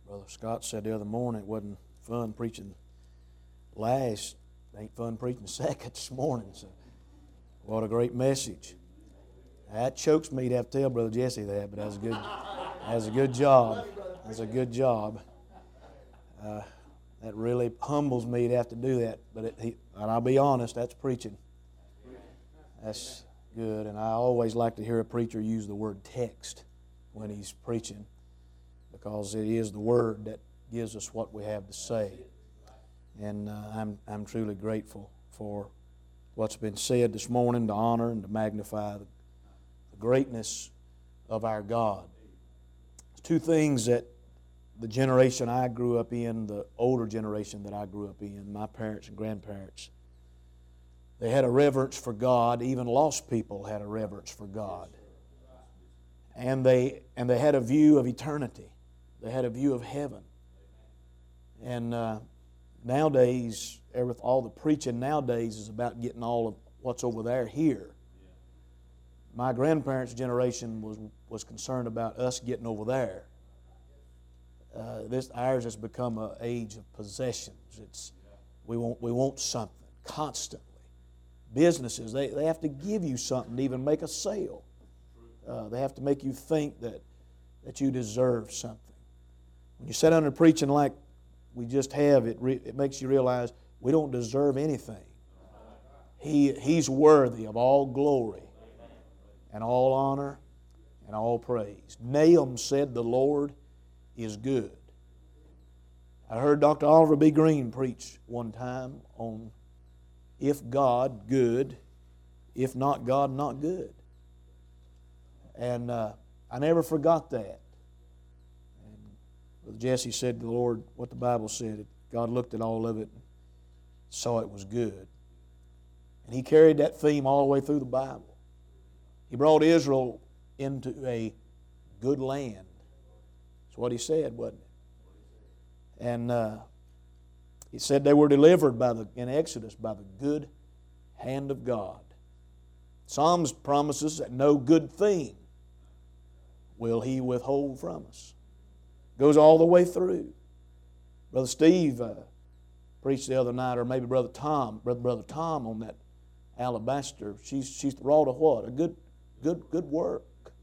Brother Scott said the other morning it wasn't fun preaching last. It ain't fun preaching second this morning. So, what a great message. That chokes me to have to tell Brother Jesse that, but that's a good job. That's a good job. That really humbles me to have to do that. But and I'll be honest, that's preaching. That's good. And I always like to hear a preacher use the word text when he's preaching, because it is the Word that gives us what we have to say. And I'm truly grateful for what's been said this morning, to honor and to magnify the greatness of our God. Two things that the generation I grew up in, the older generation that I grew up in, my parents and grandparents, they had a reverence for God. Even lost people had a reverence for God. And they had a view of eternity. They had a view of heaven. And nowadays, all the preaching nowadays is about getting all of what's over there here. My grandparents' generation was concerned about us getting over there. Ours has become an age of possessions. We want something constantly. Businesses, they have to give you something to even make a sale. They have to make you think that you deserve something. When you sit under preaching like we just have, it makes you realize we don't deserve anything. He's worthy of all glory and all honor and all praise. Nahum said, "The Lord is good." I heard Dr. Oliver B. Green preach one time on if God, good; if not God, not good. And I never forgot that. And Brother Jesse said to the Lord what the Bible said. God looked at all of it and saw it was good. And He carried that theme all the way through the Bible. He brought Israel into a good land. That's what He said, wasn't it? And He said they were delivered in Exodus by the good hand of God. Psalms promises that no good thing will He withhold from us. Goes all the way through. Brother Steve preached the other night, or maybe Brother Tom on that alabaster. She's wrought a what? A good work.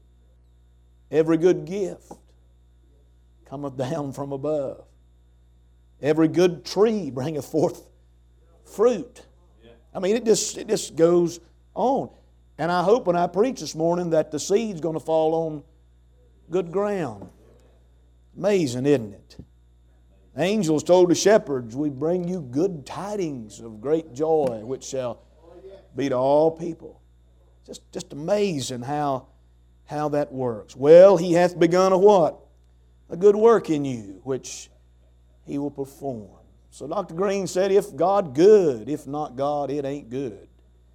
Every good gift cometh down from above. Every good tree bringeth forth fruit. I mean, it just goes on. And I hope when I preach this morning that the seed's going to fall on good ground. Amazing, isn't it? Angels told the shepherds, "We bring you good tidings of great joy, which shall be to all people." Just amazing how that works. Well, He hath begun a what? A good work in you, which He will perform. So Dr. Green said, if God, good. If not God, it ain't good.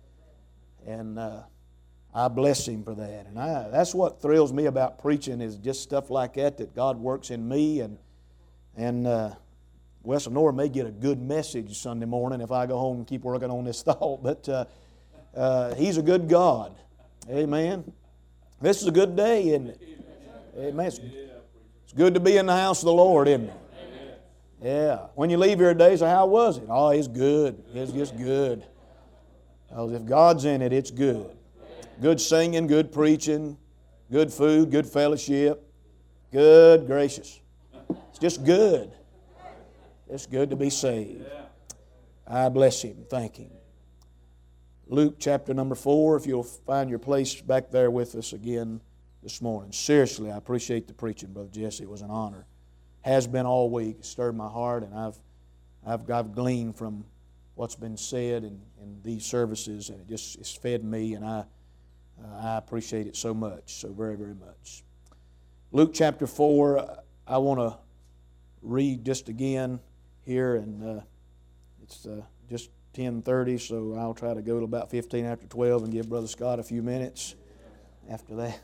And I bless Him for that. And that's what thrills me about preaching, is just stuff like that God works in me. And Wes and Nora may get a good message Sunday morning if I go home and keep working on this thought. But He's a good God. Amen. This is a good day, isn't it? Amen. It's good to be in the house of the Lord, isn't it? Yeah. When you leave here today, say, how was it? Oh, it's good. It's just good. Because if God's in it, it's good. Good singing, good preaching, good food, good fellowship. Good gracious. It's just good. It's good to be saved. I bless Him. Thank Him. Luke chapter number 4, if you'll find your place back there with us again this morning. Seriously, I appreciate the preaching, Brother Jesse. It was an honor. Has been all week. It stirred my heart, and I've gleaned from what's been said in these services, and it's fed me, and I appreciate it so much, so very, very much. Luke chapter 4, I want to read just again here, and it's just 10:30, so I'll try to go to about 15 after 12 and give Brother Scott a few minutes after that.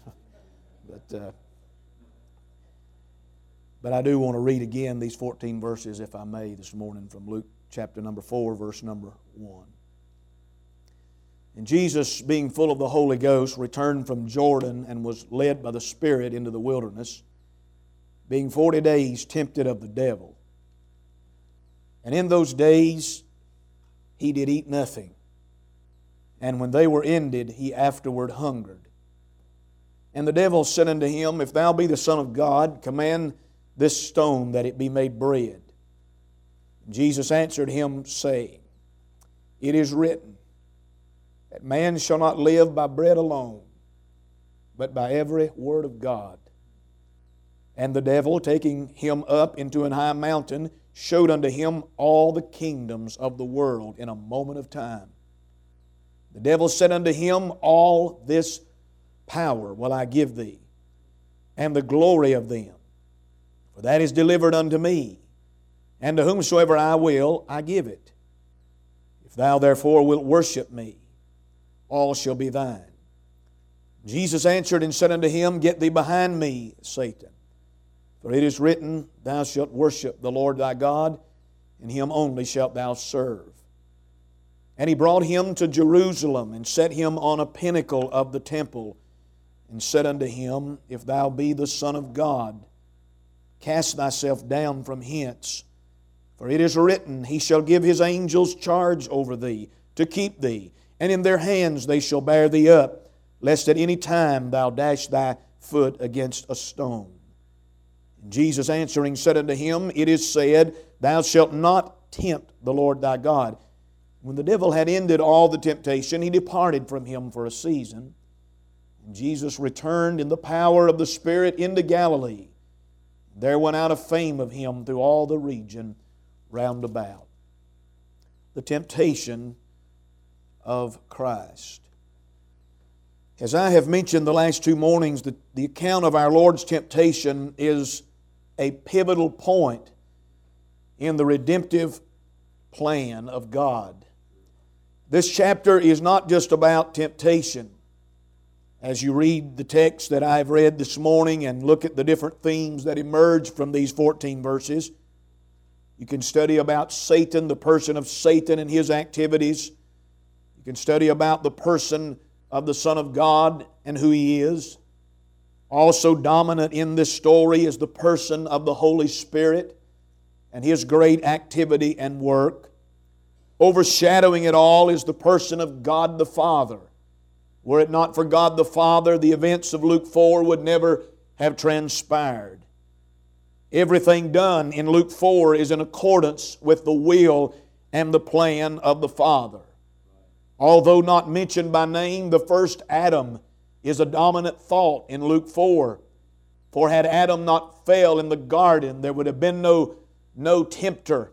But I do want to read again these 14 verses, if I may, this morning from Luke chapter number 4, verse number 1. And Jesus, being full of the Holy Ghost, returned from Jordan and was led by the Spirit into the wilderness being 40 days tempted of the devil. And in those days he did eat nothing. And when they were ended, he afterward hungered. And the devil said unto him, If thou be the Son of God, command this stone that it be made bread. And Jesus answered him, saying, It is written, that man shall not live by bread alone, but by every word of God. And the devil, taking him up into an high mountain, showed unto him all the kingdoms of the world in a moment of time. The devil said unto him, All this power will I give thee, and the glory of them. For that is delivered unto me, and to whomsoever I will, I give it. If thou therefore wilt worship me, all shall be thine. Jesus answered and said unto him, Get thee behind me, Satan. For it is written, Thou shalt worship the Lord thy God, and Him only shalt thou serve. And he brought him to Jerusalem, and set him on a pinnacle of the temple, and said unto him, If thou be the Son of God, cast thyself down from hence. For it is written, He shall give His angels charge over thee, to keep thee, and in their hands they shall bear thee up, lest at any time thou dash thy foot against a stone. And Jesus answering said unto him, It is said, Thou shalt not tempt the Lord thy God. When the devil had ended all the temptation, he departed from him for a season. And Jesus returned in the power of the Spirit into Galilee. There went out a fame of Him through all the region round about. The temptation of Christ. As I have mentioned the last 2 mornings, the account of our Lord's temptation is a pivotal point in the redemptive plan of God. This chapter is not just about temptation. As you read the text that I've read this morning and look at the different themes that emerge from these 14 verses, you can study about Satan, the person of Satan and his activities. You can study about the person of the Son of God and who He is. Also dominant in this story is the person of the Holy Spirit and His great activity and work. Overshadowing it all is the person of God the Father. Were it not for God the Father, the events of Luke 4 would never have transpired. Everything done in Luke 4 is in accordance with the will and the plan of the Father. Although not mentioned by name, the first Adam is a dominant thought in Luke 4. For had Adam not fell in the garden, there would have been no tempter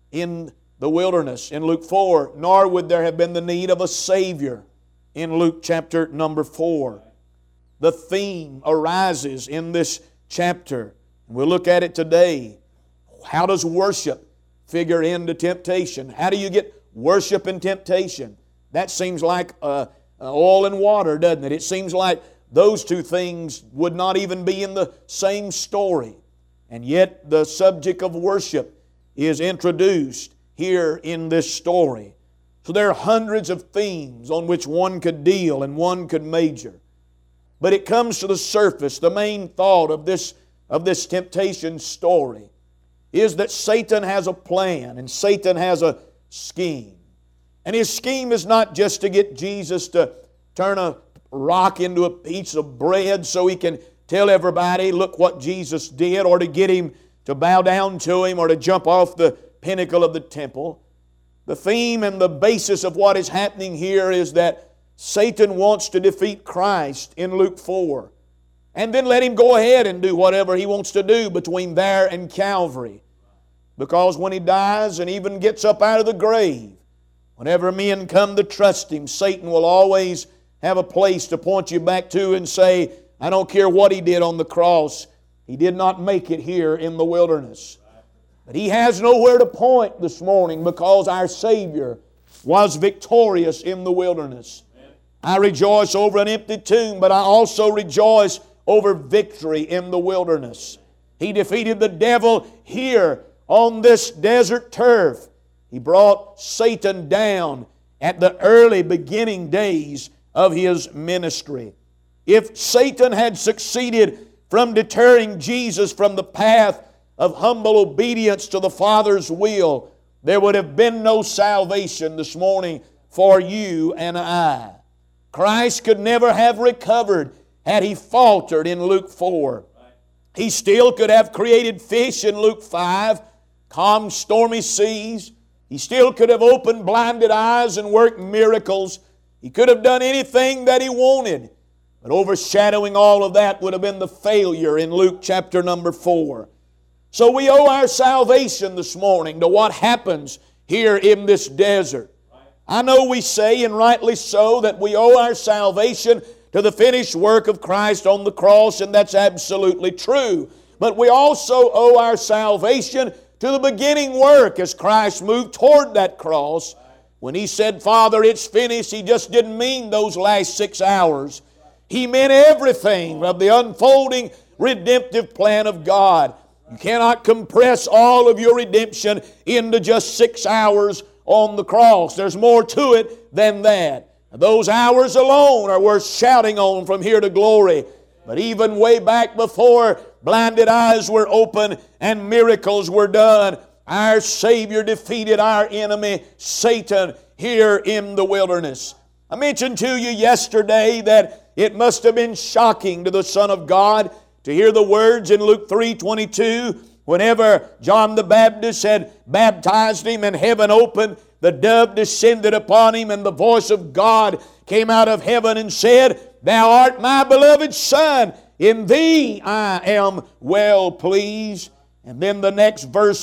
in the wilderness in Luke 4, nor would there have been the need of a Savior in Luke chapter number 4. The theme arises in this chapter. We'll look at it today. How does worship figure into temptation? How do you get worship and temptation? That seems like oil and water, doesn't it? It seems like those two things would not even be in the same story. And yet the subject of worship is introduced here in this story. So there are hundreds of themes on which one could deal and one could major. But it comes to the surface, the main thought of this temptation story is that Satan has a plan and Satan has a scheme. And his scheme is not just to get Jesus to turn a rock into a piece of bread so he can tell everybody, look what Jesus did, or to get him to bow down to Him, or to jump off the pinnacle of the temple. The theme and the basis of what is happening here is that Satan wants to defeat Christ in Luke 4. And then let him go ahead and do whatever he wants to do between there and Calvary. Because when he dies and even gets up out of the grave, whenever men come to trust him, Satan will always have a place to point you back to and say, I don't care what he did on the cross, he did not make it here in the wilderness. But he has nowhere to point this morning because our Savior was victorious in the wilderness. I rejoice over an empty tomb, but I also rejoice over victory in the wilderness. He defeated the devil here on this desert turf. He brought Satan down at the early beginning days of His ministry. If Satan had succeeded from deterring Jesus from the path of humble obedience to the Father's will, there would have been no salvation this morning for you and I. Christ could never have recovered had He faltered in Luke 4. He still could have created fish in Luke 5, calmed stormy seas. He still could have opened blinded eyes and worked miracles. He could have done anything that He wanted. But overshadowing all of that would have been the failure in Luke chapter number 4. So we owe our salvation this morning to what happens here in this desert. I know we say, and rightly so, that we owe our salvation to the finished work of Christ on the cross, and that's absolutely true. But we also owe our salvation to the beginning work as Christ moved toward that cross. When He said, "Father, it's finished," He just didn't mean those last 6 hours. He meant everything of the unfolding redemptive plan of God. You cannot compress all of your redemption into just 6 hours on the cross. There's more to it than that. Those hours alone are worth shouting on from here to glory. But even way back before blinded eyes were opened and miracles were done, our Savior defeated our enemy, Satan, here in the wilderness. I mentioned to you yesterday that it must have been shocking to the Son of God to hear the words in Luke 3:22, whenever John the Baptist had baptized Him and heaven opened, the dove descended upon Him, and the voice of God came out of heaven and said, "Thou art my beloved Son, in Thee I am well pleased." And then the next voice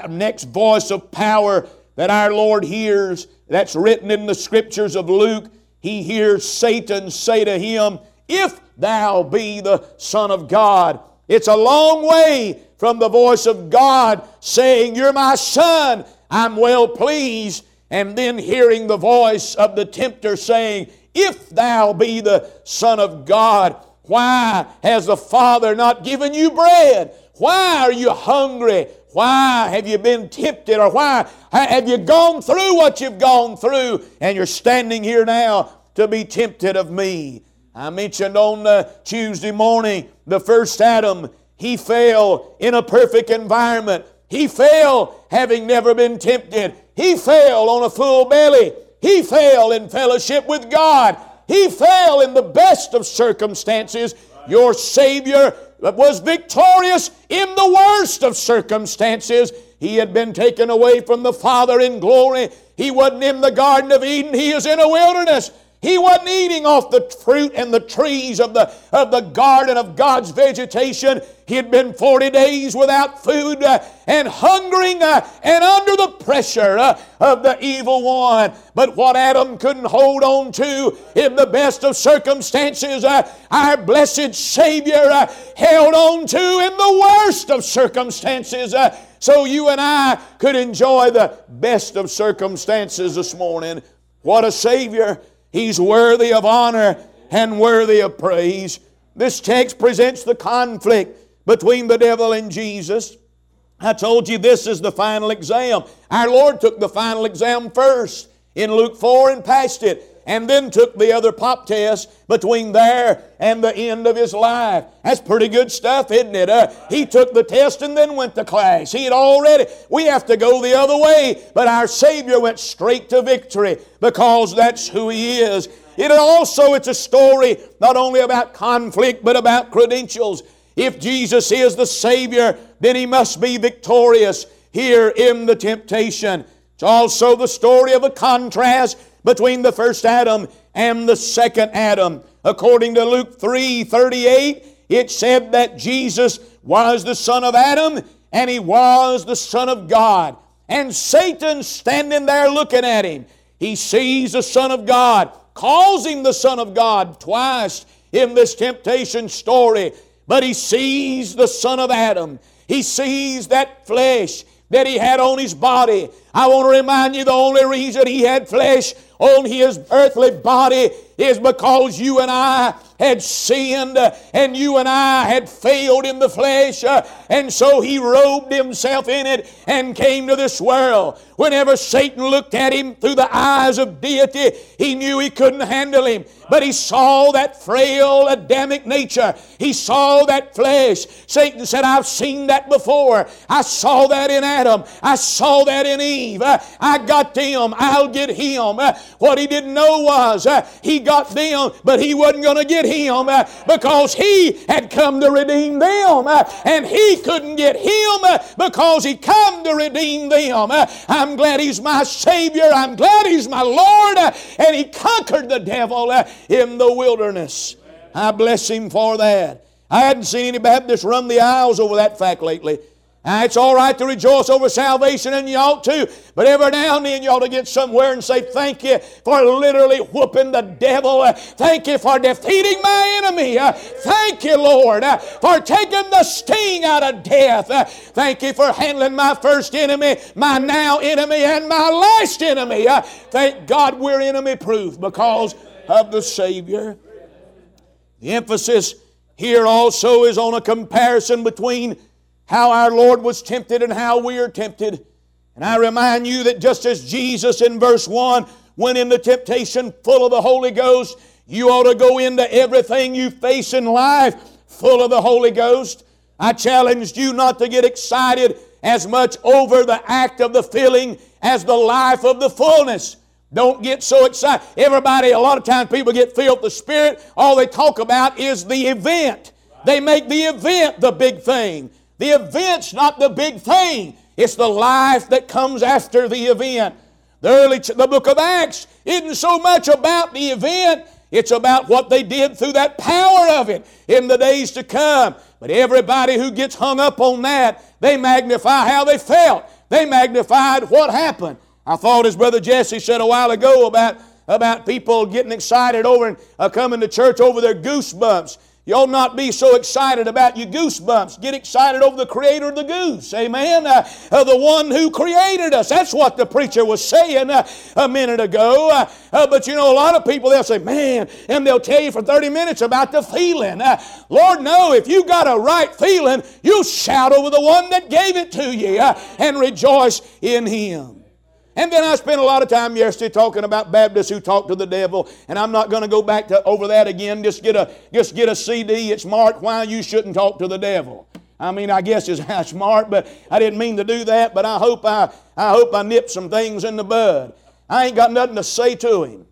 of power that our Lord hears, that's written in the Scriptures of Luke, He hears Satan say to Him, "If Thou be the Son of God." It's a long way from the voice of God saying, "You're my Son, I'm well pleased," and then hearing the voice of the tempter saying, "If Thou be the Son of God, why has the Father not given you bread? Why are you hungry? Why have you been tempted? Or why have you gone through what you've gone through and you're standing here now to be tempted of me?" I mentioned on Tuesday morning, the first Adam, he fell in a perfect environment. He fell having never been tempted. He fell on a full belly. He fell in fellowship with God. He fell in the best of circumstances. Your Savior was victorious in the worst of circumstances. He had been taken away from the Father in glory. He wasn't in the Garden of Eden. He is in a wilderness. He wasn't eating off the fruit and the trees of the garden of God's vegetation. He had been 40 days without food and hungering and under the pressure of the evil one. But what Adam couldn't hold on to in the best of circumstances, our blessed Savior held on to in the worst of circumstances. So you and I could enjoy the best of circumstances this morning. What a Savior! He's worthy of honor and worthy of praise. This text presents the conflict between the devil and Jesus. I told you this is the final exam. Our Lord took the final exam first in Luke 4 and passed it, and then took the other pop test between there and the end of His life. That's pretty good stuff, isn't it? He took the test and then went to class. He had already, we have to go the other way, but our Savior went straight to victory because that's who He is. It's a story not only about conflict but about credentials. If Jesus is the Savior, then He must be victorious here in the temptation. It's also the story of a contrast between the first Adam and the second Adam. According to Luke 3:38, it said that Jesus was the son of Adam and He was the Son of God. And Satan standing there looking at Him. He sees the Son of God, calls Him the Son of God twice in this temptation story. But he sees the son of Adam. He sees that flesh that he had on his body. I want to remind you the only reason he had flesh on His earthly body is because you and I had sinned and you and I had failed in the flesh, and so He robed Himself in it and came to this world. Whenever Satan looked at Him through the eyes of deity, he knew he couldn't handle Him. But he saw that frail Adamic nature. He saw that flesh. Satan said, I've seen that before. I saw that in Adam. I saw that in Eve. I got them. I'll get him. What he didn't know was he got them, but he wasn't going to get him because he had come to redeem them. And he couldn't get him because he come to redeem them. I'm glad He's my Savior. I'm glad He's my Lord. And He conquered the devil in the wilderness. I bless Him for that. I hadn't seen any Baptists run the aisles over that fact lately. It's all right to rejoice over salvation, and you ought to. But every now and then you ought to get somewhere and say, thank you for literally whooping the devil. Thank you for defeating my enemy. Thank you, Lord, for taking the sting out of death. Thank you for handling my first enemy, my now enemy, and my last enemy. Thank God we're enemy-proof because of the Savior. The emphasis here also is on a comparison between how our Lord was tempted and how we are tempted. And I remind you that just as Jesus in verse 1 went into temptation full of the Holy Ghost, you ought to go into everything you face in life full of the Holy Ghost. I challenged you not to get excited as much over the act of the filling as the life of the fullness. Don't get so excited. Everybody, a lot of times people get filled with the Spirit. All they talk about is the event. They make the event the big thing. The event's not the big thing. It's the life that comes after the event. The book of Acts isn't so much about the event. It's about what they did through that power of it in the days to come. But everybody who gets hung up on that, they magnify how they felt. They magnified what happened. I thought, as Brother Jesse said a while ago, about people getting excited over and coming to church over their goosebumps. You ought not be so excited about your goosebumps. Get excited over the Creator of the goose. Amen? The one who created us. That's what the preacher was saying a minute ago. But you know, a lot of people, they'll say, man, and they'll tell you for 30 minutes about the feeling. Lord, no, if you got a right feeling, you shout over the one that gave it to you and rejoice in Him. And then I spent a lot of time yesterday talking about Baptists who talk to the devil, and I'm not going to go back over that again. Just get a CD. It's marked Why You Shouldn't Talk to the Devil. I mean, I guess it's smart, but I didn't mean to do that. But I hope I nip some things in the bud. I ain't got nothing to say to him.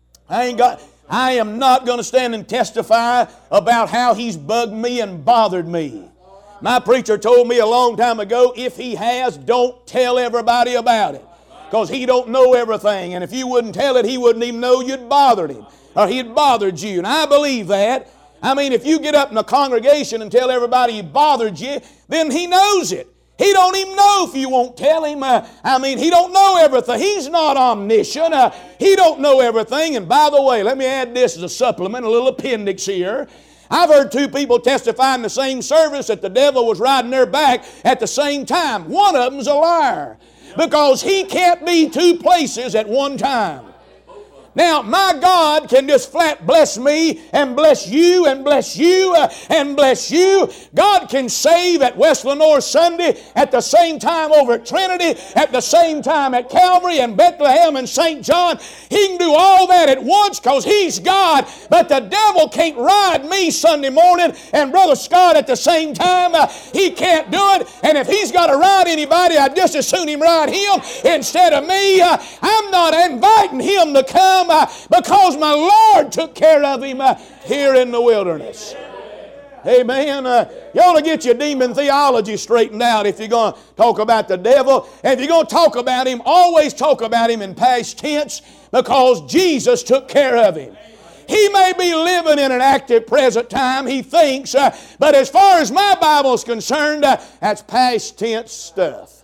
I am not going to stand and testify about how he's bugged me and bothered me. My preacher told me a long time ago, if he has, don't tell everybody about it. Because he don't know everything. And if you wouldn't tell it, he wouldn't even know you'd bothered him. Or he'd bothered you. And I believe that. I mean, if you get up in a congregation and tell everybody he bothered you, then he knows it. He don't even know if you won't tell him. He don't know everything. He's not omniscient. He don't know everything. And by the way, let me add this as a supplement, a little appendix here. I've heard two people testify in the same service that the devil was riding their back at the same time. One of them's a liar. Because he can't be two places at one time. Now, my God can just flat bless me and bless you and bless you and bless you. God can save at West Lenoir Sunday at the same time over at Trinity, at the same time at Calvary and Bethlehem and St. John. He can do all that at once because He's God. But the devil can't ride me Sunday morning and Brother Scott at the same time. He can't do it. And if he's got to ride anybody, I'd just as soon him ride him instead of me. I'm not inviting him to come because my Lord took care of him here in the wilderness. Amen. You ought to get your demon theology straightened out if you're going to talk about the devil. And if you're going to talk about him, always talk about him in past tense because Jesus took care of him. He may be living in an active present time, he thinks, but as far as my Bible is concerned, that's past tense stuff.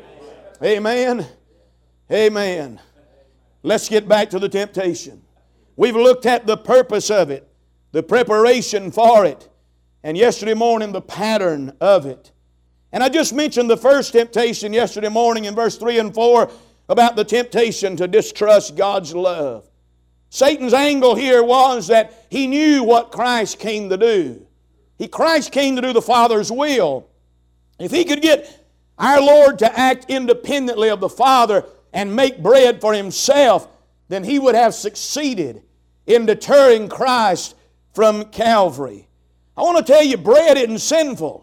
Amen. Amen. Let's get back to the temptation. We've looked at the purpose of it, the preparation for it, and yesterday morning the pattern of it. And I just mentioned the first temptation yesterday morning in verse 3 and 4 about the temptation to distrust God's love. Satan's angle here was that he knew what Christ came to do. Christ came to do the Father's will. If he could get our Lord to act independently of the Father and make bread for himself, then he would have succeeded in deterring Christ from Calvary. I want to tell you, bread isn't sinful.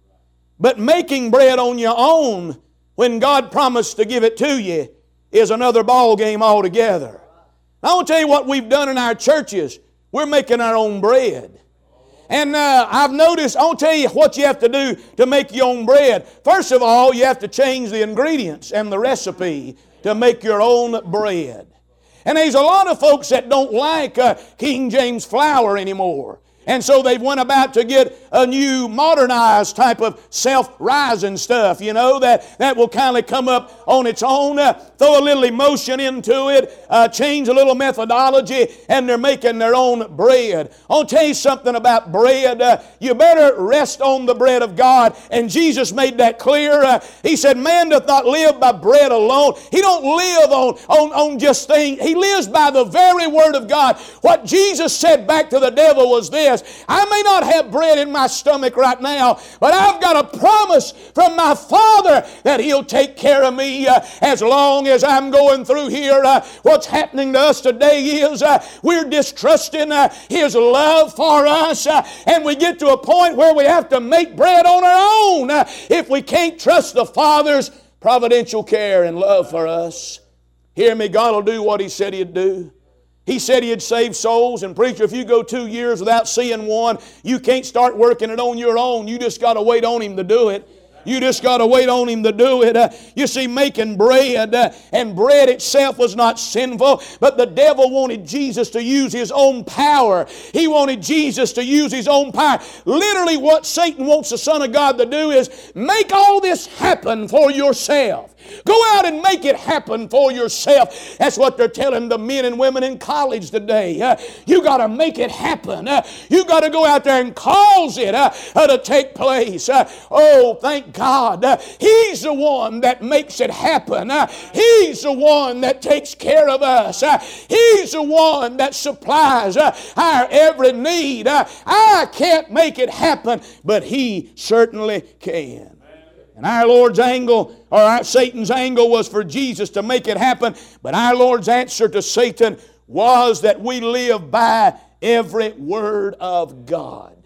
But making bread on your own when God promised to give it to you is another ball game altogether. I want to tell you what we've done in our churches. We're making our own bread. And I've noticed, I'll tell you what you have to do to make your own bread. First of all, you have to change the ingredients and the recipe to make your own bread. And there's a lot of folks that don't like King James flour anymore. And so they went about to get a new modernized type of self-rising stuff, that will kind of come up on its own, throw a little emotion into it, change a little methodology, and they're making their own bread. I'll tell you something about bread. You better rest on the bread of God. And Jesus made that clear. He said, man doth not live by bread alone. He don't live on just things. He lives by the very Word of God. What Jesus said back to the devil was this: I may not have bread in my stomach right now, but I've got a promise from my Father that He'll take care of me as long as I'm going through here. What's happening to us today is we're distrusting His love for us, and we get to a point where we have to make bread on our own if we can't trust the Father's providential care and love for us. Hear me, God will do what He said He'd do. He said He'd save souls. And preacher, if you go 2 years without seeing one, you can't start working it on your own. You just got to wait on Him to do it. You just got to wait on Him to do it. You see, making bread, and bread itself was not sinful, but the devil wanted Jesus to use his own power. He wanted Jesus to use his own power. Literally what Satan wants the Son of God to do is make all this happen for yourself. Go out and make it happen for yourself. That's what they're telling the men and women in college today. You got to make it happen. You got to go out there and cause it to take place. Oh, thank God. He's the one that makes it happen. He's the one that takes care of us. He's the one that supplies our every need. I can't make it happen, but He certainly can. And our Lord's angle, or Satan's angle, was for Jesus to make it happen. But our Lord's answer to Satan was that we live by every word of God.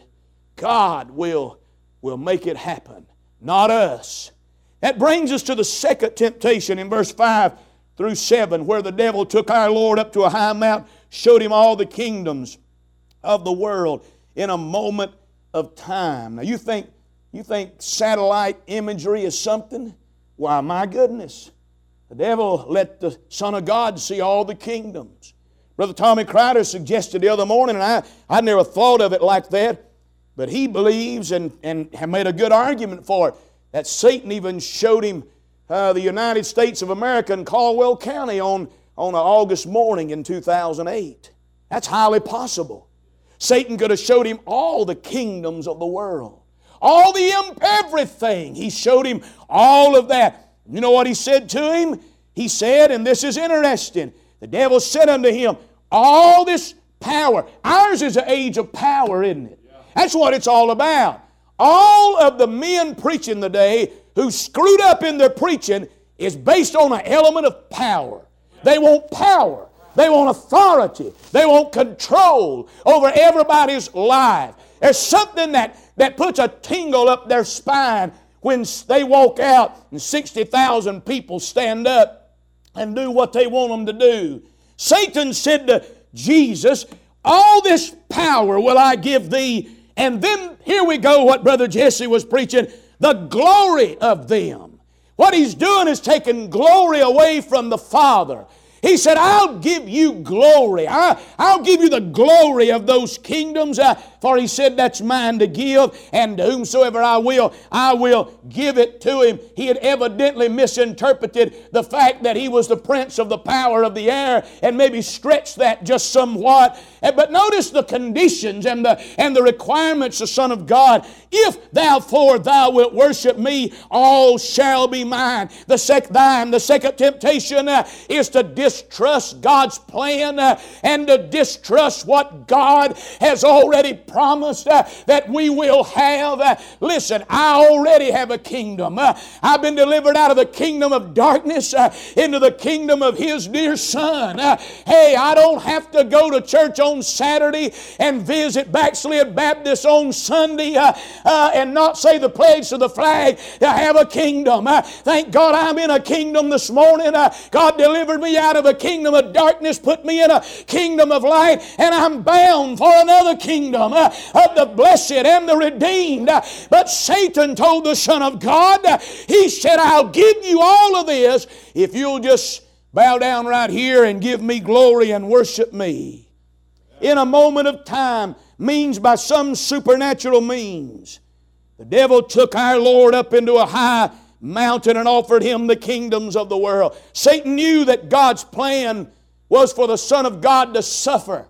God will make it happen, not us. That brings us to the second temptation in verse 5 through 7, where the devil took our Lord up to a high mount, showed Him all the kingdoms of the world in a moment of time. Now you think satellite imagery is something? Why, my goodness. The devil let the Son of God see all the kingdoms. Brother Tommy Crider suggested the other morning, and I never thought of it like that, but he believes and have made a good argument for it, that Satan even showed him the United States of America in Caldwell County on an August morning in 2008. That's highly possible. Satan could have showed him all the kingdoms of the world. All everything. He showed him all of that. You know what he said to him? He said, and this is interesting, the devil said unto him, all this power. Ours is an age of power, isn't it? That's what it's all about. All of the men preaching today who screwed up in their preaching is based on an element of power. They want power. They want authority. They want control over everybody's life. There's something that puts a tingle up their spine when they walk out and 60,000 people stand up and do what they want them to do. Satan said to Jesus, all this power will I give thee. And then here we go, what Brother Jesse was preaching, the glory of them. What he's doing is taking glory away from the Father. He said, I'll give you glory. I'll give you the glory of those kingdoms. For He said, that's mine to give, and to whomsoever I will give it to him. He had evidently misinterpreted the fact that He was the prince of the power of the air, and maybe stretched that just somewhat. But notice the conditions and the requirements of the Son of God. If therefore thou wilt worship me, all shall be mine. The second temptation is to distrust God's plan and to distrust what God has already promised that we will have. Listen, I already have a kingdom. I've been delivered out of the kingdom of darkness into the kingdom of His dear Son. Hey, I don't have to go to church on Saturday and visit Backslid Baptist on Sunday and not say the pledge to the flag to have a kingdom. Thank God I'm in a kingdom this morning. God delivered me out of a kingdom of darkness, put me in a kingdom of light, and I'm bound for another kingdom of the blessed and the redeemed. But Satan told the Son of God, he said, I'll give you all of this if you'll just bow down right here and give me glory and worship me. In a moment of time, means by some supernatural means, the devil took our Lord up into a high mountain and offered Him the kingdoms of the world. Satan knew that God's plan was for the Son of God to suffer.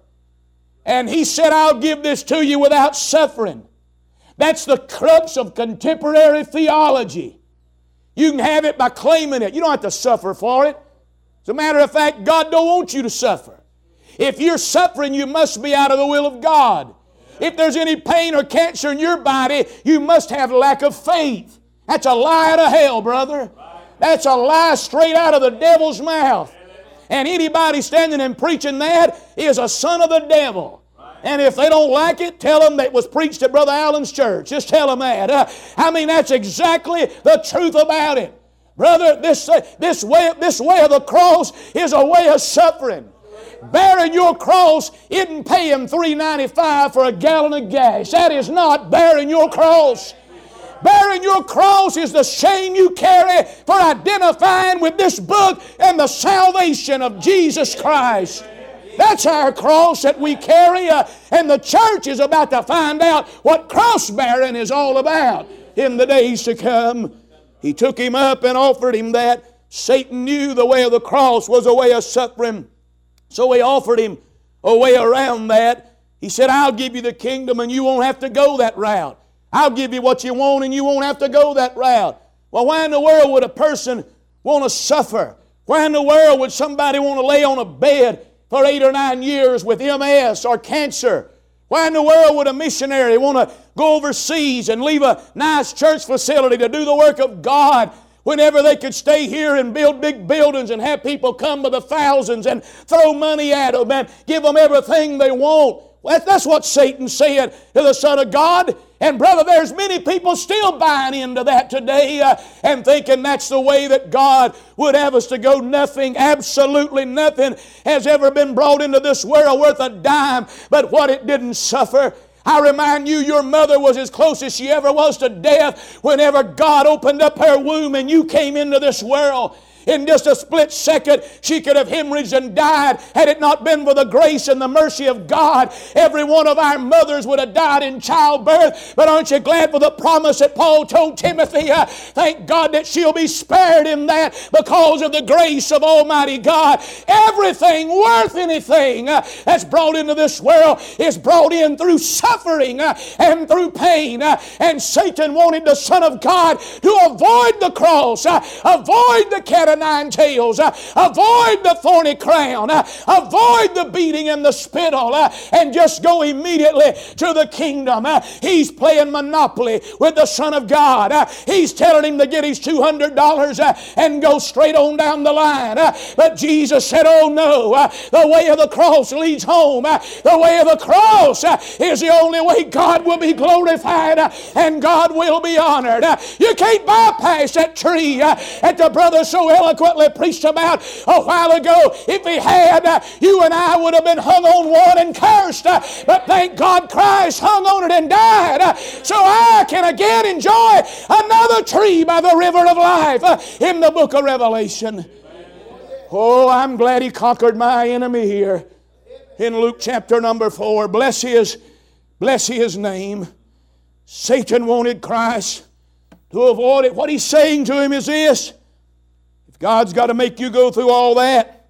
And he said, I'll give this to you without suffering. That's the crux of contemporary theology. You can have it by claiming it. You don't have to suffer for it. As a matter of fact, God don't want you to suffer. If you're suffering, you must be out of the will of God. If there's any pain or cancer in your body, you must have lack of faith. That's a lie out of hell, brother. That's a lie straight out of the devil's mouth. And anybody standing and preaching that is a son of the devil. And if they don't like it, tell them that it was preached at Brother Allen's church. Just tell them that. That's exactly the truth about it. Brother, this way of the cross is a way of suffering. Bearing your cross isn't paying $3.95 for a gallon of gas. That is not bearing your cross. Bearing your cross is the shame you carry for identifying with this book and the salvation of Jesus Christ. That's our cross that we carry, and the church is about to find out what cross-bearing is all about in the days to come. He took Him up and offered Him that. Satan knew the way of the cross was a way of suffering, so he offered Him a way around that. He said, I'll give you the kingdom and you won't have to go that route. I'll give you what you want and you won't have to go that route. Well, why in the world would a person want to suffer? Why in the world would somebody want to lay on a bed for 8 or 9 years with MS or cancer? Why in the world would a missionary want to go overseas and leave a nice church facility to do the work of God whenever they could stay here and build big buildings and have people come by the thousands and throw money at them and give them everything they want? That's what Satan said to the Son of God. And brother, there's many people still buying into that today and thinking that's the way that God would have us to go. Nothing, absolutely nothing has ever been brought into this world worth a dime but what it didn't suffer. I remind you, your mother was as close as she ever was to death whenever God opened up her womb and you came into this world. In just a split second, she could have hemorrhaged and died had it not been for the grace and the mercy of God. Every one of our mothers would have died in childbirth. But aren't you glad for the promise that Paul told Timothy? Thank God that she'll be spared in that because of the grace of Almighty God. Everything worth anything that's brought into this world is brought in through suffering and through pain. And Satan wanted the Son of God to avoid the cross, avoid the cat of nine tails, avoid the thorny crown, avoid the beating and the spittle, and just go immediately to the kingdom. He's playing Monopoly with the Son of God. He's telling him to get his $200 and go straight on down the line. But Jesus said, oh no, the way of the cross leads home. The way of the cross is the only way God will be glorified and God will be honored. You can't bypass that tree that the brother so eloquently preached about a while ago. If he had, you and I would have been hung on one and cursed. But thank God Christ hung on it and died so I can again enjoy another tree by the river of life in the book of Revelation. Oh, I'm glad he conquered my enemy here in Luke chapter number 4. Bless his Bless His name. Satan wanted Christ to avoid it. What he's saying to him is this: if God's got to make you go through all that,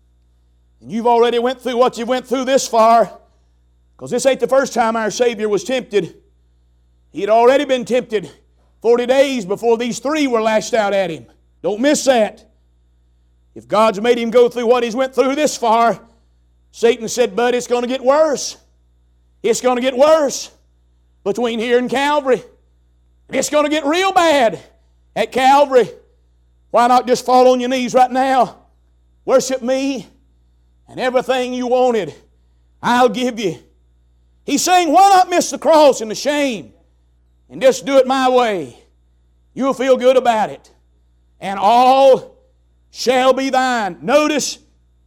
and you've already went through what you went through this far, because this ain't the first time our Savior was tempted. He had already been tempted 40 days before these three were lashed out at Him. Don't miss that. If God's made Him go through what He's went through this far, Satan said, "But it's going to get worse. It's going to get worse between here and Calvary. It's going to get real bad at Calvary. Why not just fall on your knees right now? Worship me, and everything you wanted, I'll give you." He's saying, why not miss the cross and the shame and just do it my way? You'll feel good about it. And all shall be thine. Notice,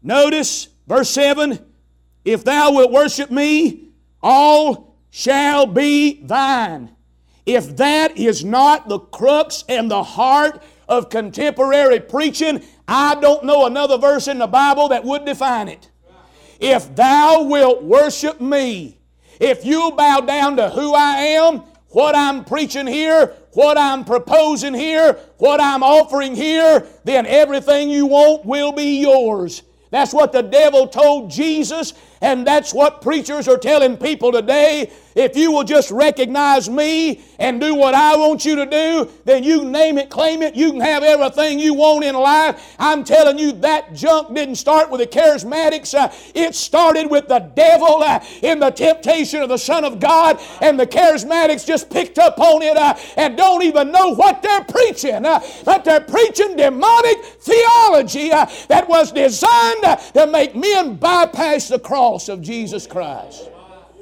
verse 7, if thou wilt worship me, all shall be thine. If that is not the crux and the heart of contemporary preaching, I don't know another verse in the Bible that would define it. If thou wilt worship me, if you bow down to who I am, what I'm preaching here, what I'm proposing here, what I'm offering here, then everything you want will be yours. That's what the devil told Jesus, and that's what preachers are telling people today. If you will just recognize me and do what I want you to do, then you name it, claim it, you can have everything you want in life. I'm telling you, that junk didn't start with the charismatics. It started with the devil in the temptation of the Son of God, and the charismatics just picked up on it and don't even know what they're preaching. But they're preaching demonic theology that was designed to make men bypass the cross of Jesus Christ.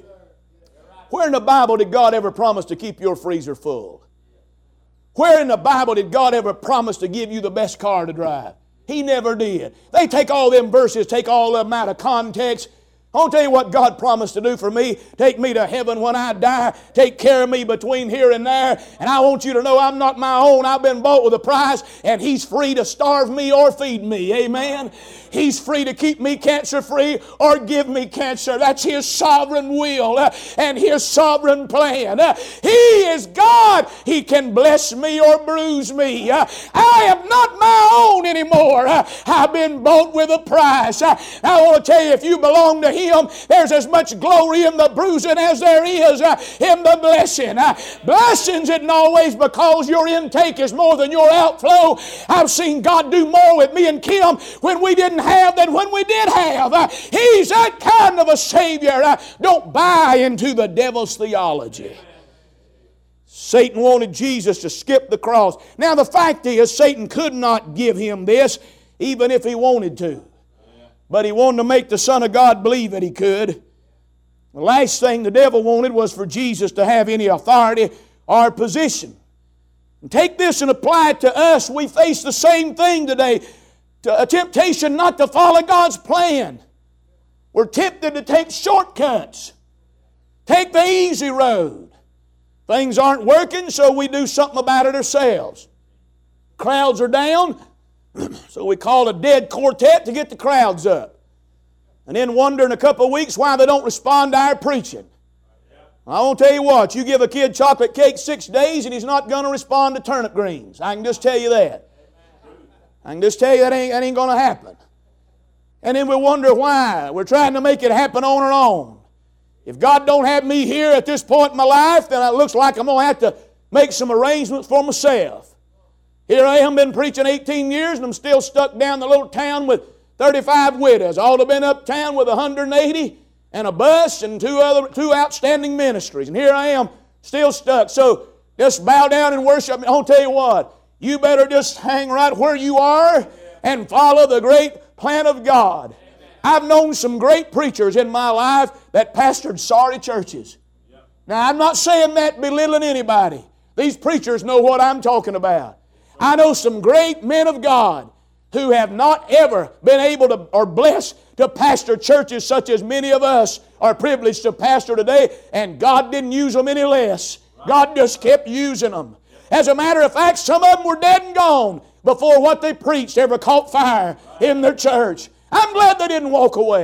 Where in the Bible did God ever promise to keep your freezer full? Where in the Bible did God ever promise to give you the best car to drive? He never did. They take all them verses, take all of them out of context. I'll tell you what God promised to do for me. Take me to heaven when I die. Take care of me between here and there. And I want you to know I'm not my own. I've been bought with a price, and He's free to starve me or feed me. Amen. He's free to keep me cancer-free or give me cancer. That's His sovereign will and His sovereign plan. He is God. He can bless me or bruise me. I am not my own anymore. I've been bought with a price. I want to tell you, if you belong to Him, there's as much glory in the bruising as there is in the blessing. Blessings isn't always because your intake is more than your outflow. I've seen God do more with me and Kim when we didn't have than when we did have. He's that kind of a Savior. Don't buy into the devil's theology. Satan wanted Jesus to skip the cross. Now the fact is, Satan could not give Him this even if he wanted to. But he wanted to make the Son of God believe that he could. The last thing the devil wanted was for Jesus to have any authority or position. And take this and apply it to us. We face the same thing today. A temptation not to follow God's plan. We're tempted to take shortcuts. Take the easy road. Things aren't working, so we do something about it ourselves. Crowds are down, so we call a dead quartet to get the crowds up. And then wonder in a couple of weeks why they don't respond to our preaching. I won't tell you what, you give a kid chocolate cake 6 days and he's not going to respond to turnip greens. I can just tell you that. I can just tell you that ain't going to happen. And then we wonder why. We're trying to make it happen on our own. If God don't have me here at this point in my life, then it looks like I'm going to have to make some arrangements for myself. Here I am, been preaching 18 years, and I'm still stuck down the little town with 35 widows. I ought to have been uptown with 180 and a bus and two outstanding ministries. And here I am, still stuck. So just bow down and worship me. I'll tell you what, you better just hang right where you are and follow the great plan of God. I've known some great preachers in my life that pastored sorry churches. Now, I'm not saying that belittling anybody. These preachers know what I'm talking about. I know some great men of God who have not ever been able to or blessed to pastor churches such as many of us are privileged to pastor today, and God didn't use them any less. God just kept using them. As a matter of fact, some of them were dead and gone before what they preached ever caught fire in their church. I'm glad they didn't walk away.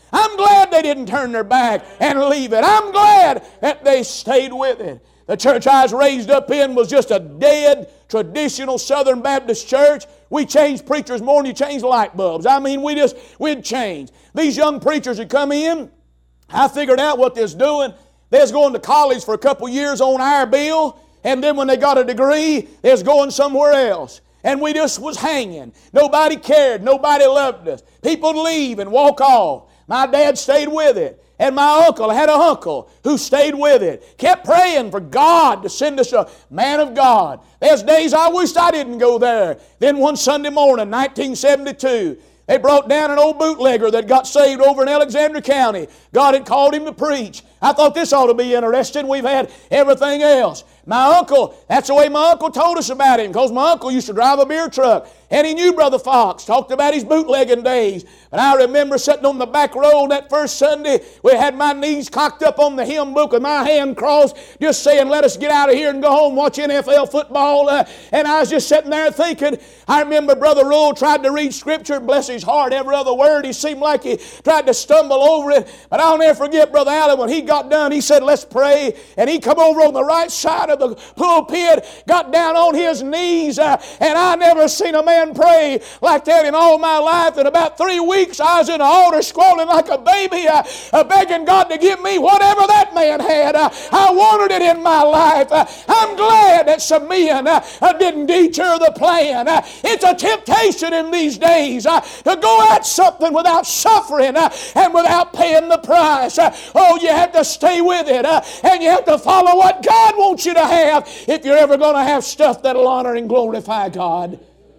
I'm glad they didn't turn their back and leave it. I'm glad that they stayed with it. The church I was raised up in was just a dead, traditional Southern Baptist church. We changed preachers more than you changed light bulbs. I mean, we'd change. These young preachers would come in. I figured out what they was doing. They was going to college for a couple years on our bill, and then when they got a degree, they was going somewhere else. And we just was hanging. Nobody cared. Nobody loved us. People would leave and walk off. My dad stayed with it. And my uncle, I had an uncle who stayed with it. Kept praying for God to send us a man of God. There's days I wished I didn't go there. Then one Sunday morning, 1972, they brought down an old bootlegger that got saved over in Alexander County. God had called him to preach. I thought this ought to be interesting. We've had everything else. My uncle, that's the way my uncle told us about him, because my uncle used to drive a beer truck. And he knew Brother Fox, talked about his bootlegging days. And I remember sitting on the back row that first Sunday, we had my knees cocked up on the hymn book with my hand crossed, just saying, let us get out of here and go home, watch NFL football. And I was just sitting there thinking, I remember Brother Rule tried to read Scripture, bless his heart, every other word, he seemed like he tried to stumble over it. But I'll never forget Brother Allen, when he got done, he said, let's pray. And he come over on the right side of the pulpit, got down on his knees, and I never seen a man pray like that in all my life. In about 3 weeks, I was in the altar squalling like a baby, begging God to give me whatever that man had. I wanted it in my life. I'm glad that some men didn't detour the plan. It's a temptation in these days to go at something without suffering and without paying the price. Oh, you have to stay with it, and you have to follow what God wants you to have if you're ever going to have stuff that'll honor and glorify God.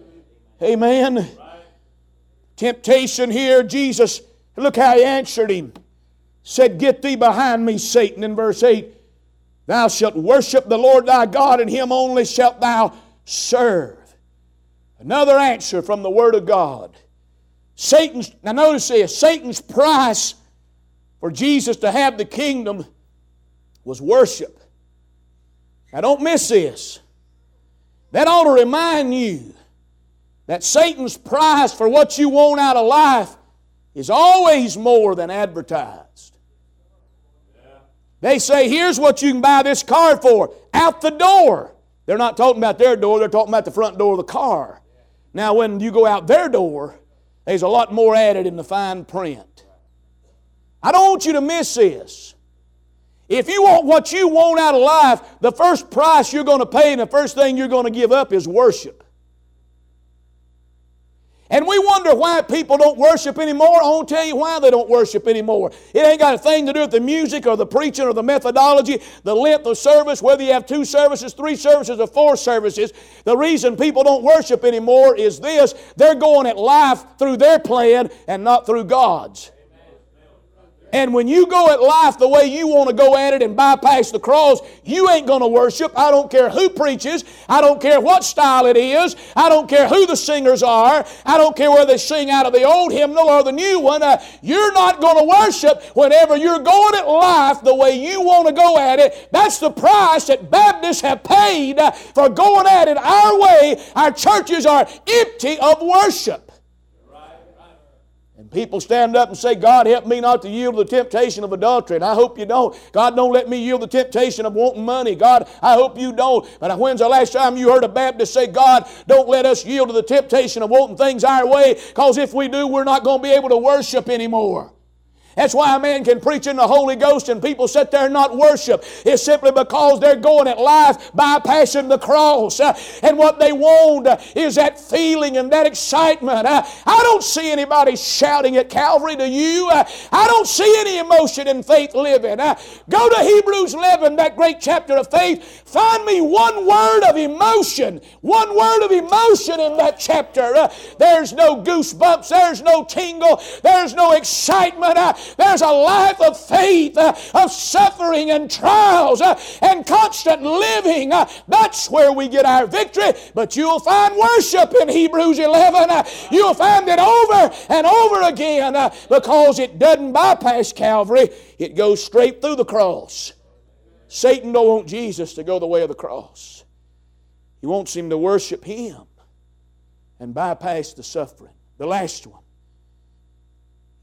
Amen. Temptation here, Jesus, look how he answered him. Said, get thee behind me, Satan, in verse 8. Thou shalt worship the Lord thy God, and him only shalt thou serve. Another answer from the Word of God. Now notice this, Satan's price for Jesus to have the kingdom was worship. Now don't miss this. That ought to remind you that Satan's price for what you want out of life is always more than advertised. They say, here's what you can buy this car for. Out the door. They're not talking about their door, they're talking about the front door of the car. Now when you go out their door, there's a lot more added in the fine print. I don't want you to miss this. If you want what you want out of life, the first price you're going to pay and the first thing you're going to give up is worship. And we wonder why people don't worship anymore. I won't tell you why they don't worship anymore. It ain't got a thing to do with the music or the preaching or the methodology, the length of service, whether you have 2 services, 3 services, or 4 services. The reason people don't worship anymore is this: they're going at life through their plan and not through God's. And when you go at life the way you want to go at it and bypass the cross, you ain't going to worship. I don't care who preaches. I don't care what style it is. I don't care who the singers are. I don't care whether they sing out of the old hymnal or the new one. You're not going to worship whenever you're going at life the way you want to go at it. That's the price that Baptists have paid for going at it our way. Our churches are empty of worship. And people stand up and say, God, help me not to yield to the temptation of adultery. And I hope you don't. God, don't let me yield to the temptation of wanting money. God, I hope you don't. But when's the last time you heard a Baptist say, God, don't let us yield to the temptation of wanting things our way, because if we do, we're not going to be able to worship anymore. That's why a man can preach in the Holy Ghost and people sit there and not worship. It's simply because they're going at life bypassing the cross. And what they want is that feeling and that excitement. I don't see anybody shouting at Calvary, to you. I don't see any emotion in faith living. Go to Hebrews 11, that great chapter of faith. Find me one word of emotion. One word of emotion in that chapter. There's no goosebumps. There's no tingle. There's no excitement. There's a life of faith, of suffering and trials and constant living. That's where we get our victory. But you'll find worship in Hebrews 11. You'll find it over and over again because it doesn't bypass Calvary. It goes straight through the cross. Satan don't want Jesus to go the way of the cross. He wants him to worship him and bypass the suffering. The last one.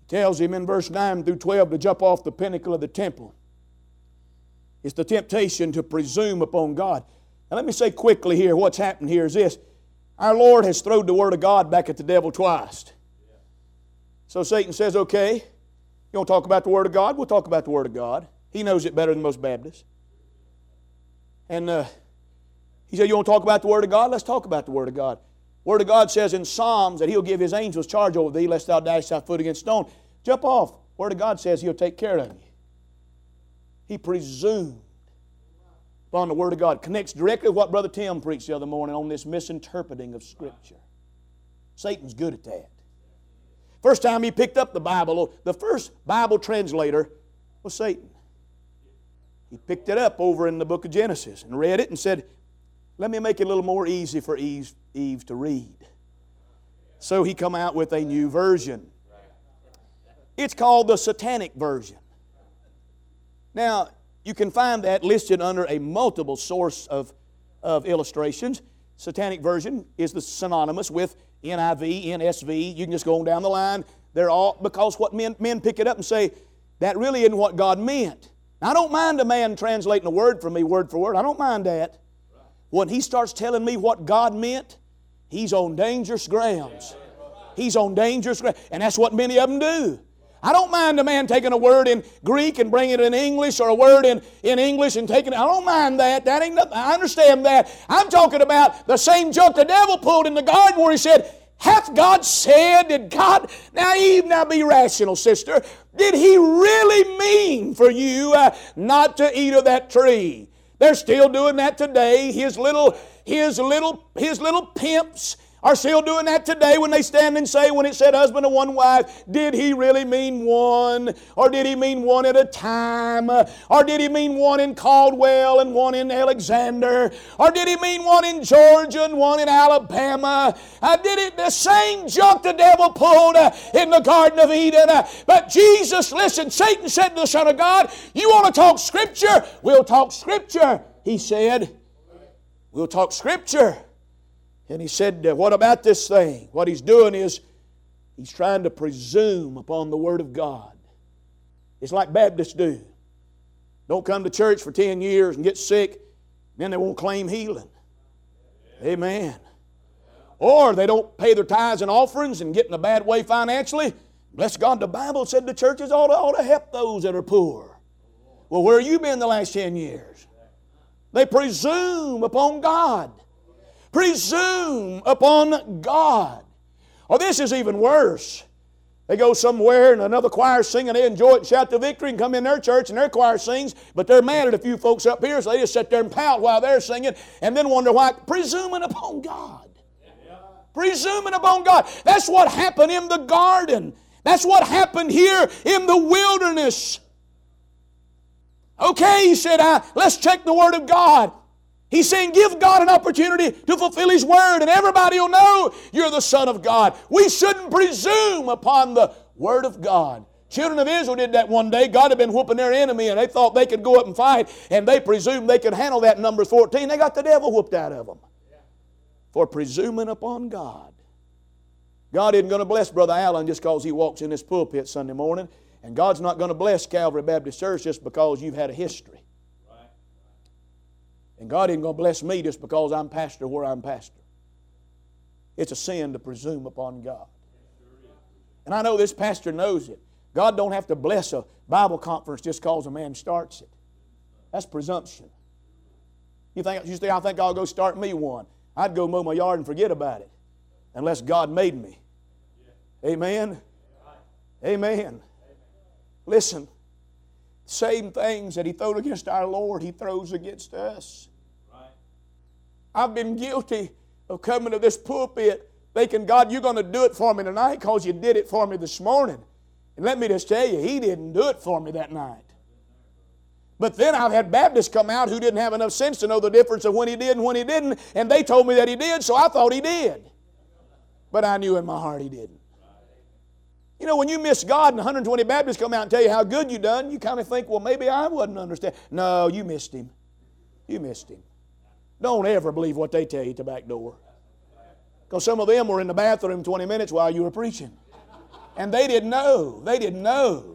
tells him in verse 9 through 12 to jump off the pinnacle of the temple. It's the temptation to presume upon God. Now let me say quickly here, what's happened here is this. Our Lord has thrown the Word of God back at the devil twice. So Satan says, okay, you want to talk about the Word of God? We'll talk about the Word of God. He knows it better than most Baptists. And he said, you want to talk about the Word of God? Let's talk about the Word of God. Word of God says in Psalms that He'll give His angels charge over thee, lest thou dash thy foot against stone. Jump off. Word of God says He'll take care of you. He presumed upon the Word of God. Connects directly with what Brother Tim preached the other morning on this misinterpreting of Scripture. Satan's good at that. First time he picked up the Bible, the first Bible translator was Satan. He picked it up over in the book of Genesis and read it and said, let me make it a little more easy for Eve to read. So he come out with a new version. It's called the Satanic Version. Now, you can find that listed under a multiple source of illustrations. Satanic Version is the synonymous with NIV, NSV. You can just go on down the line. They're all, because what men pick it up and say, that really isn't what God meant. Now, I don't mind a man translating a word for me word for word. I don't mind that. When he starts telling me what God meant, he's on dangerous grounds. He's on dangerous grounds. And that's what many of them do. I don't mind a man taking a word in Greek and bringing it in English, or a word in English and taking it. I don't mind that. That ain't nothing. I understand that. I'm talking about the same joke the devil pulled in the garden where he said, hath God said, did God... Now Eve, now be rational, sister. Did He really mean for you not to eat of that tree? They're still doing that today. His little pimps are still doing that today when they stand and say, when it said husband and one wife, did He really mean one? Or did He mean one at a time? Or did He mean one in Caldwell and one in Alexander? Or did He mean one in Georgia and one in Alabama? Did it the same junk the devil pulled in the Garden of Eden? But Jesus, listen, Satan said to the Son of God, you want to talk Scripture? We'll talk Scripture. He said, we'll talk Scripture. And he said, what about this thing? What he's doing is he's trying to presume upon the Word of God. It's like Baptists do. Don't come to church for 10 years and get sick, then they won't claim healing. Amen. Or they don't pay their tithes and offerings and get in a bad way financially. Bless God, the Bible said the churches ought to help those that are poor. Well, where have you been the last 10 years? They presume upon God. Presume upon God. Oh, this is even worse. They go somewhere and another choir singing, they enjoy it and shout the victory and come in their church and their choir sings, but they're mad at a few folks up here, so they just sit there and pout while they're singing and then wonder why. Presuming upon God. Presuming upon God. That's what happened in the garden. That's what happened here in the wilderness. Okay, he said, let's check the Word of God. He's saying, give God an opportunity to fulfill His Word, and everybody will know you're the Son of God. We shouldn't presume upon the Word of God. Children of Israel did that one day. God had been whooping their enemy, and they thought they could go up and fight, and they presumed they could handle that in Numbers 14. They got the devil whooped out of them for presuming upon God. God isn't going to bless Brother Allen just because he walks in this pulpit Sunday morning, and God's not going to bless Calvary Baptist Church just because you've had a history. And God isn't going to bless me just because I'm pastor where I'm pastor. It's a sin to presume upon God. And I know this pastor knows it. God don't have to bless a Bible conference just because a man starts it. That's presumption. You think I think I'll go start me one. I'd go mow my yard and forget about it. Unless God made me. Amen? Amen. Listen. Same things that He throwed against our Lord, He throws against us. I've been guilty of coming to this pulpit thinking, God, you're going to do it for me tonight because you did it for me this morning. And let me just tell you, He didn't do it for me that night. But then I've had Baptists come out who didn't have enough sense to know the difference of when He did and when He didn't, and they told me that He did, so I thought He did. But I knew in my heart He didn't. You know, when you miss God and 120 Baptists come out and tell you how good you done, you kind of think, well, maybe I wouldn't understand. No, you missed Him. You missed Him. Don't ever believe what they tell you at the back door. Because some of them were in the bathroom 20 minutes while you were preaching. And they didn't know. They didn't know.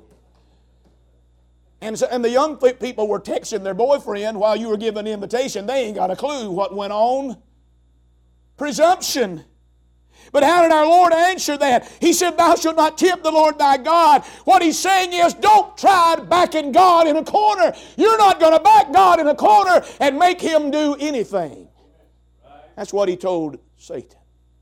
And the young people were texting their boyfriend while you were giving the invitation. They ain't got a clue what went on. Presumption. But how did our Lord answer that? He said, thou shalt not tempt the Lord thy God. What He's saying is, don't try backing God in a corner. You're not going to back God in a corner and make Him do anything. That's what He told Satan.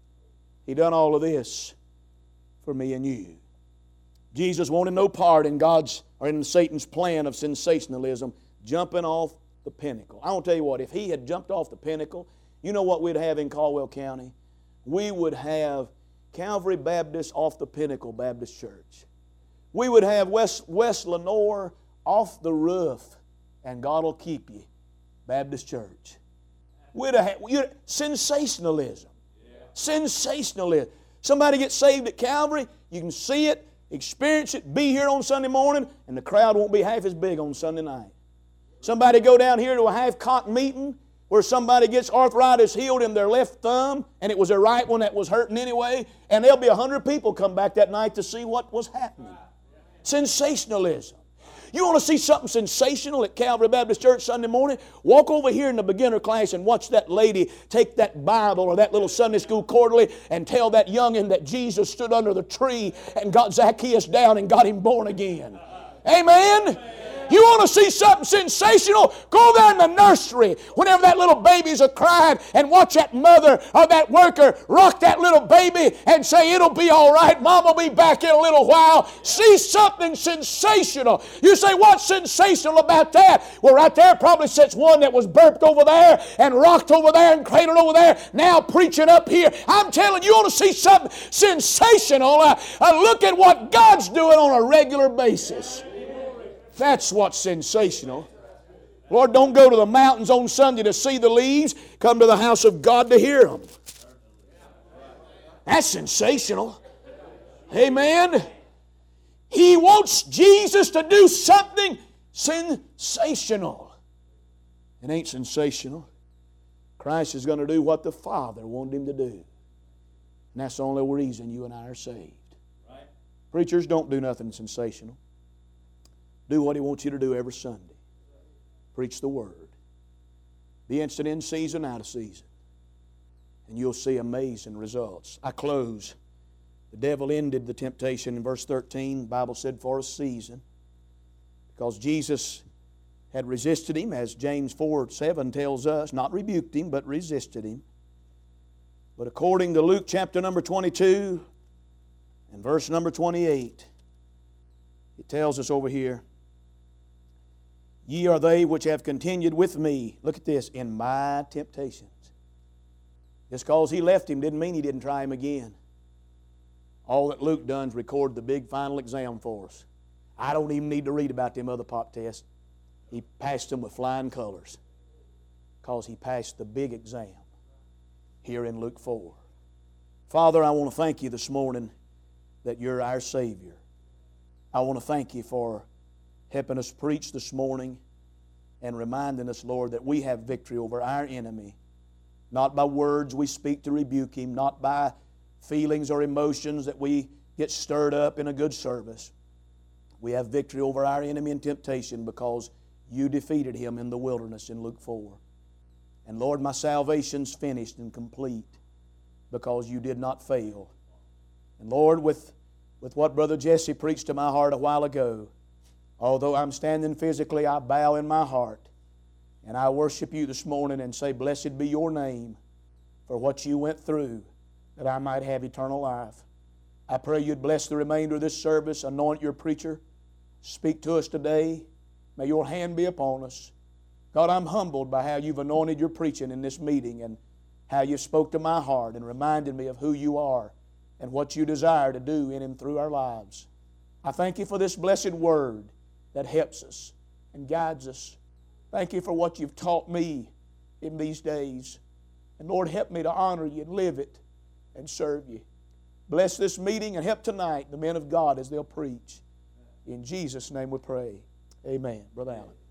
He done all of this for me and you. Jesus wanted no part in God's or in Satan's plan of sensationalism, jumping off the pinnacle. I want to tell you what, if he had jumped off the pinnacle, you know what we'd have in Caldwell County? We would have Calvary Baptist off the pinnacle Baptist Church. We would have West Lenoir off the roof, and God will keep you Baptist Church. We'd have sensationalism. Sensationalism. Somebody gets saved at Calvary, you can see it, experience it, be here on Sunday morning, and the crowd won't be half as big on Sunday night. Somebody go down here to a half-cock meeting where somebody gets arthritis healed in their left thumb, and it was their right one that was hurting anyway, and there'll be 100 people come back that night to see what was happening. Sensationalism. You want to see something sensational at Calvary Baptist Church Sunday morning? Walk over here in the beginner class and watch that lady take that Bible or that little Sunday school quarterly and tell that youngin' that Jesus stood under the tree and got Zacchaeus down and got him born again. Amen? You want to see something sensational? Go there in the nursery whenever that little baby's a-crying and watch that mother or that worker rock that little baby and say, it'll be all right, Mom will be back in a little while. See something sensational. You say, what's sensational about that? Well, right there probably sits one that was burped over there and rocked over there and cradled over there, now preaching up here. I'm telling you, you want to see something sensational? Look at what God's doing on a regular basis. That's what's sensational. Lord, don't go to the mountains on Sunday to see the leaves. Come to the house of God to hear them. That's sensational. Amen. He wants Jesus to do something sensational. It ain't sensational. Christ is going to do what the Father wanted Him to do. And that's the only reason you and I are saved. Preachers, don't do nothing sensational. Do what He wants you to do every Sunday. Preach the Word. Be instant in season, out of season. And you'll see amazing results. I close. The devil ended the temptation in verse 13. The Bible said for a season. Because Jesus had resisted him, as James 4:7 tells us. Not rebuked him, but resisted him. But according to Luke chapter number 22 and verse number 28, it tells us over here, ye are they which have continued with me, look at this, in my temptations. Just because he left him didn't mean he didn't try him again. All that Luke done is record the big final exam for us. I don't even need to read about them other pop tests. He passed them with flying colors because he passed the big exam here in Luke 4. Father, I want to thank you this morning that you're our Savior. I want to thank you for helping us preach this morning and reminding us, Lord, that we have victory over our enemy, not by words we speak to rebuke him, not by feelings or emotions that we get stirred up in a good service. We have victory over our enemy in temptation because you defeated him in the wilderness in Luke 4. And Lord, my salvation's finished and complete because you did not fail. And Lord, with what Brother Jesse preached to my heart a while ago, although I'm standing physically, I bow in my heart. And I worship you this morning and say, blessed be your name for what you went through that I might have eternal life. I pray you'd bless the remainder of this service, anoint your preacher, speak to us today. May your hand be upon us. God, I'm humbled by how you've anointed your preaching in this meeting and how you spoke to my heart and reminded me of who you are and what you desire to do in and through our lives. I thank you for this blessed word that helps us and guides us. Thank you for what you've taught me in these days. And Lord, help me to honor you and live it and serve you. Bless this meeting and help tonight the men of God as they'll preach. In Jesus' name we pray. Amen. Brother Allen.